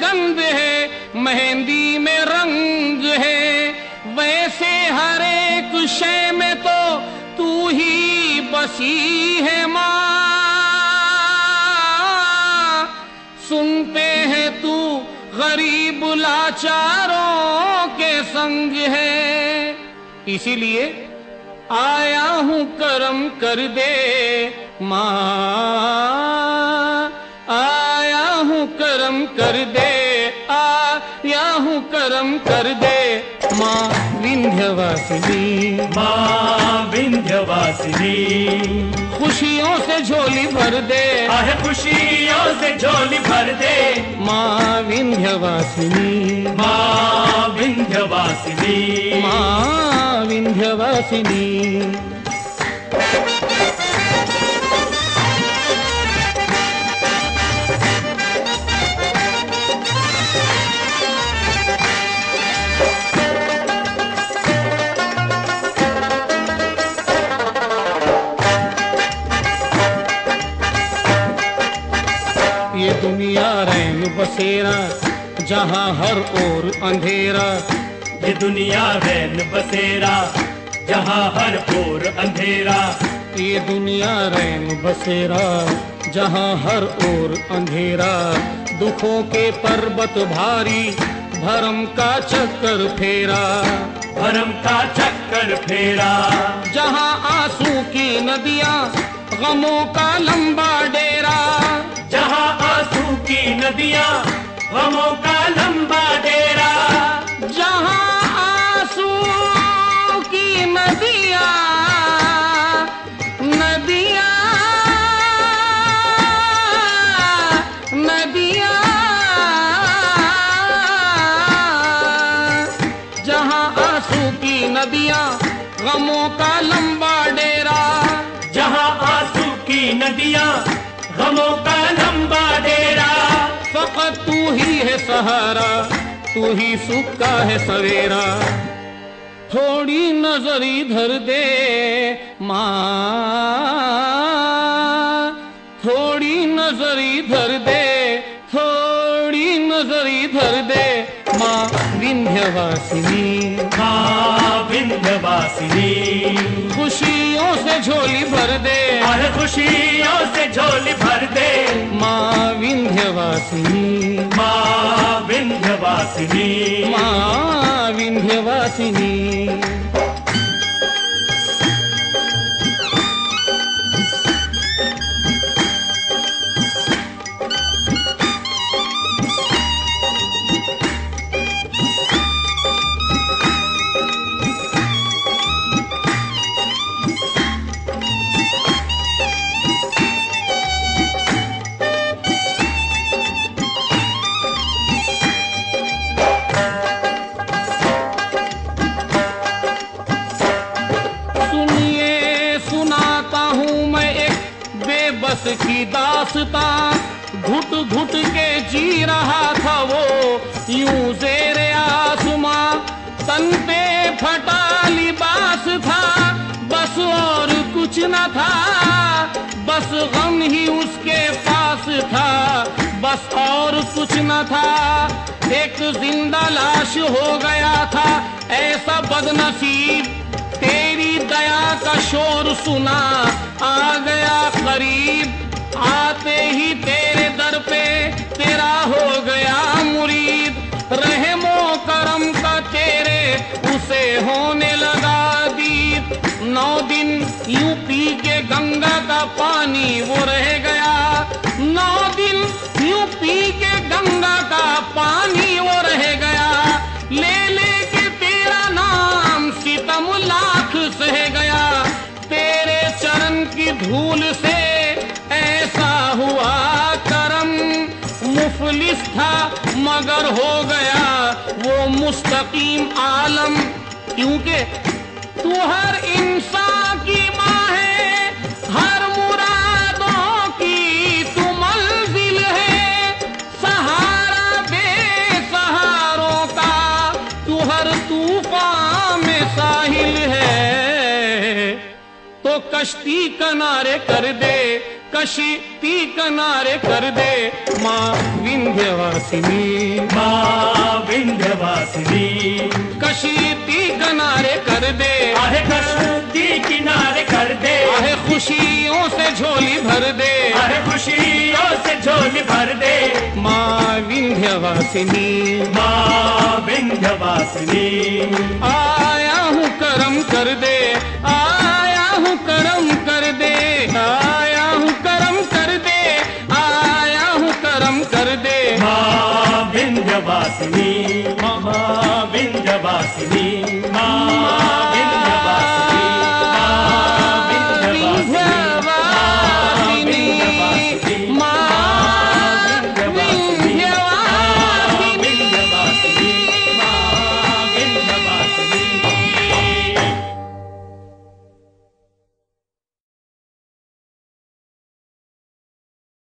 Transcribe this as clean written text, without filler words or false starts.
पसंद है, मेहंदी में रंग है, वैसे हर एक शय में तो तू ही बसी है माँ। सुनते हैं तू गरीब लाचारों के संग है, इसीलिए आया हूँ करम कर दे माँ, आया हूँ करम कर दे, आया हूँ करम कर दे माँ विंध्यवासिनी, माँ विंध्यवासिनी। खुशियों से झोली भर दे, आहे खुशियों से झोली भर दे माँ विंध्यवासिनी, माँ विंध्यवासिनी, माँ विंध्यवासिनी। ये दुनिया रैन बसेरा जहाँ हर ओर अंधेरा, ये दुनिया रैन बसेरा जहाँ हर ओर अंधेरा, ये दुनिया रैन बसेरा जहाँ हर ओर अंधेरा। दुखों के पर्वत भारी भरम का चक्कर फेरा, भरम का चक्कर फेरा। जहाँ आंसू की नदियाँ गमों का लंबा डेरा, जहाँ आंसू की नदियाँ गमों का लंबा डेरा, जहाँ आंसू की नदियाँ नदियाँ नदियाँ, जहाँ आंसू की नदियाँ गमों का लंबा डेरा, जहाँ आंसू की नदियाँ गमों का लंबा डेरा। फकत तू ही है सहारा, तू ही सुख का है सवेरा। थोड़ी नजर इधर दे माँ, थोड़ी नजर इधर दे, थोड़ी नजर इधर दे माँ विंध्यवासिनी, माँ विंध्यवासिनी। खुशियों से झोली भर दे, और खुशियों से झोली भर दे माँ विंध्यवासिनी, माँ विंध्यवासिनी, माँ विंध्यवासिनी। बस की दास्तां घुट घुट के जी रहा था वो यूं ज़ेरे आसमां। तन पे फटा लिबास था बस और कुछ न था, बस गम ही उसके पास था बस और कुछ न था। एक जिंदा लाश हो गया था ऐसा बदनसीब, तेरी दया का शोर सुना आ गया करीब। आते ही तेरे दर पे तेरा हो गया मुरीद, रहमो करम का तेरे उसे होने लगा दीद। 9 दिन यूं पी के गंगा का पानी वो रह गया, 9 दिन यूं पी के गंगा का पानी वो रह गया। ले के तेरा नाम सितम लाख सह गया, तेरे चरण की धूल से ऐसा हुआ करम। मुफलिस था मगर हो गया वो मुस्तकीम आलम, क्योंकि तू हर इंसान की माँ है, हर मुरादों की तू मंजिल है। सहारा बेसहारों का तू हर तूफान में साहिल है। तो कश्ती किनारे कर दे कशी ती किनारे कर दे माँ विंध्यवासिनी, माँ विंध्यवासिनी। कशी ती किनारे कर दे, आहे कशी किनारे कर दे, आहे खुशियों से झोली भर दे, आहे खुशियों से झोली भर दे, माँ विंध्यवासिनी, माँ विंध्यवासिनी। आया हूँ करम कर दे, आया हूँ करम कर दे, आया हूँ करम कर दे, आया हूँ करम कर दे, माँ विंध्यवासिनी।